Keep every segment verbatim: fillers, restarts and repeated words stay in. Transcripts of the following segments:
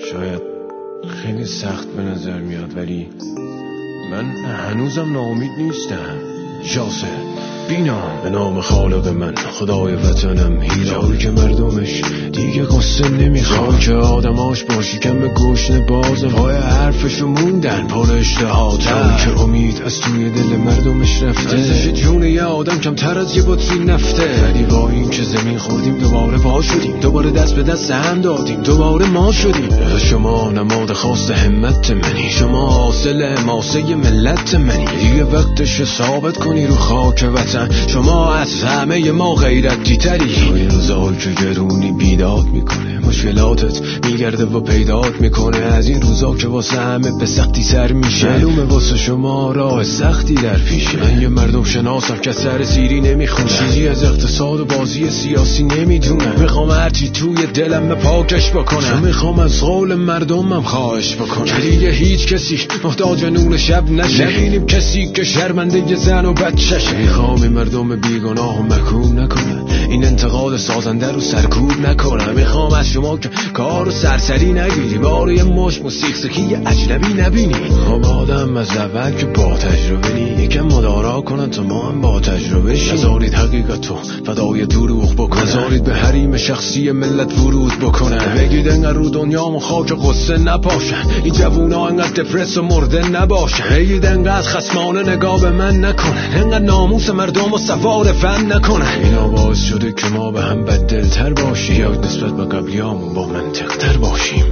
شاید خیلی سخت به نظر میاد ولی من هنوزم ناامید نیستم. جاسر بینا به نام خالق من خدای وطنم هیرایی که مردمش دیگه قصه نمیخواد که آدماش باشی کم گوش نبازم پای حرفشو موندن پر اشتهات که امید از توی دل مردمش رفته ارزش جون یه آدم کمتر از یه بطری نفته ولی با این که زمین خوردیم دوباره پا شدیم دوباره دست به دست هم دادیم دوباره ما شدیم. شما نماد خواست همت منی شما حاصل ماسه ملت منی دیگه وقتش ثابت کنی رو خاک وطن شما از همه ما غیرتی تری. این روزایی که گرونی بیداد میکنه مشکلاتت میگرده و پیدات میکنه از این روزا که واسه همه به سختی سر میشه معلومه واسه شما راه سختی در پیشه. من یه مردم شناسم که سر سیری نمیخونه چیزی از اقتصاد و بازی سیاسی نمیدونم میخوام هرچی توی دلم پاکش بکنم میخوام از قول مردمم خواهش بکنم که دیگه هیچ کسی محتاج نور شب نشه نبینیم کسی که شرمنده زن و بچه‌شه. میخوام مردم بیگناه و محکوم نکنن این انتقاد سازنده رو سرکوب نکنن. میخوام از شما که کار و سرسری نگیری باره یه مش موسیقی سکی اجنبی نبینی. خب آدم از اول که با تجربه نی یکم مدارا کنن تا ما هم با تجربه شیم. نذارید حقیقتو فدای دروغ بکنن نذارید به حریم شخصی ملت ورود بکنن. بگید انقدر رو دنیا خاک قصه نپاشن این جوونا انقدر دپرس و مرده نباشن. بگید انقدر خصمانه نگاه به من نکنن انقدر ناموس مردم و سوار فن نکنن. اینا باعث شده که ما به هم بددلتر باشیم یا نسبت به قبلیامون با منطق‌تر باشیم.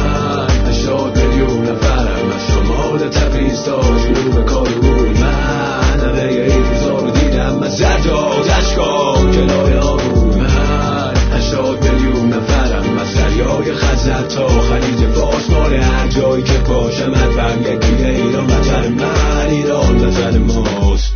من هشتاد میلیون نفرم از شمال تبریز تا جنوب کارون من همه این روزا رو دیدم از زرجاد اشکام کنار آرون من هشتاد میلیون نفرم از دریای خزر تا خلیج فارس مال هر جایی که باشم ادبم یکی ایران وطن من ایران وطن ماست.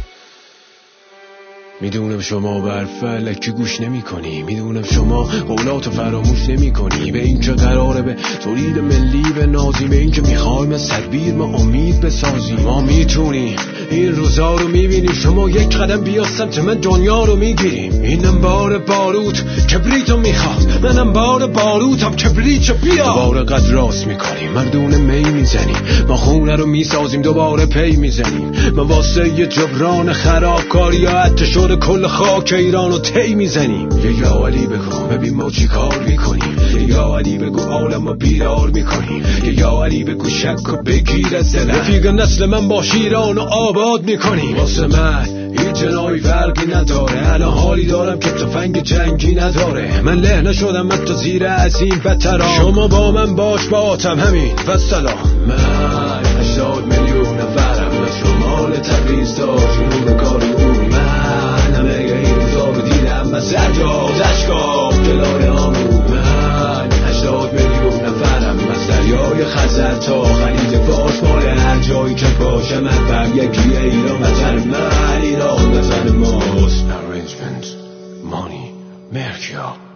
میدونم شما برف لکی گوش نمی کنی میدونم شما قولاتو فراموش نمی کنی به این که قراره به تولید ملی به نازیم به این که میخوایم از تدبیر ما امید بسازیم. ما میتونیم این روزا رو میبینیم شما یک قدم بیا سمت من دنیا رو میگیریم. اینم بار باروت کبریتو میخواد منم بار باروتم کبریتو بیا دوباره قد راست میکنیم مردونه می میزنیم ما خونه رو میسازیم دوباره پی میزنیم ما واسه یه جبران خرابکاری یا حتی کل خاک ایران رو تی میزنیم. یه یا علی بگو ببین ما چی کار میکنیم یه یا علی بگو عالم رو بیدار میکنیم یه یا علی بگو شک و بگیر از دلم رفیق نسل من باش ایران رو آباد میکنیم. واسه من هیچ جنایی فرقی نداره الان حالی دارم که تفنگ جنگی نداره من لحنه شدم من تو زیر از این بترام شما با من باش با آتم همین و سلام. من هشتاد میلیون نفرم از شمال تبریز تا جنوب کارون من همه این روزا رو دیدم از زرجاد اشکام کنار آمون من هشتاد میلیون نفرم از دریای خزر تا خلیج فارس مال هر جایی که باشم ادبم یکی ایران وطن من ایران وطن ماست. Arrangement Money Merkia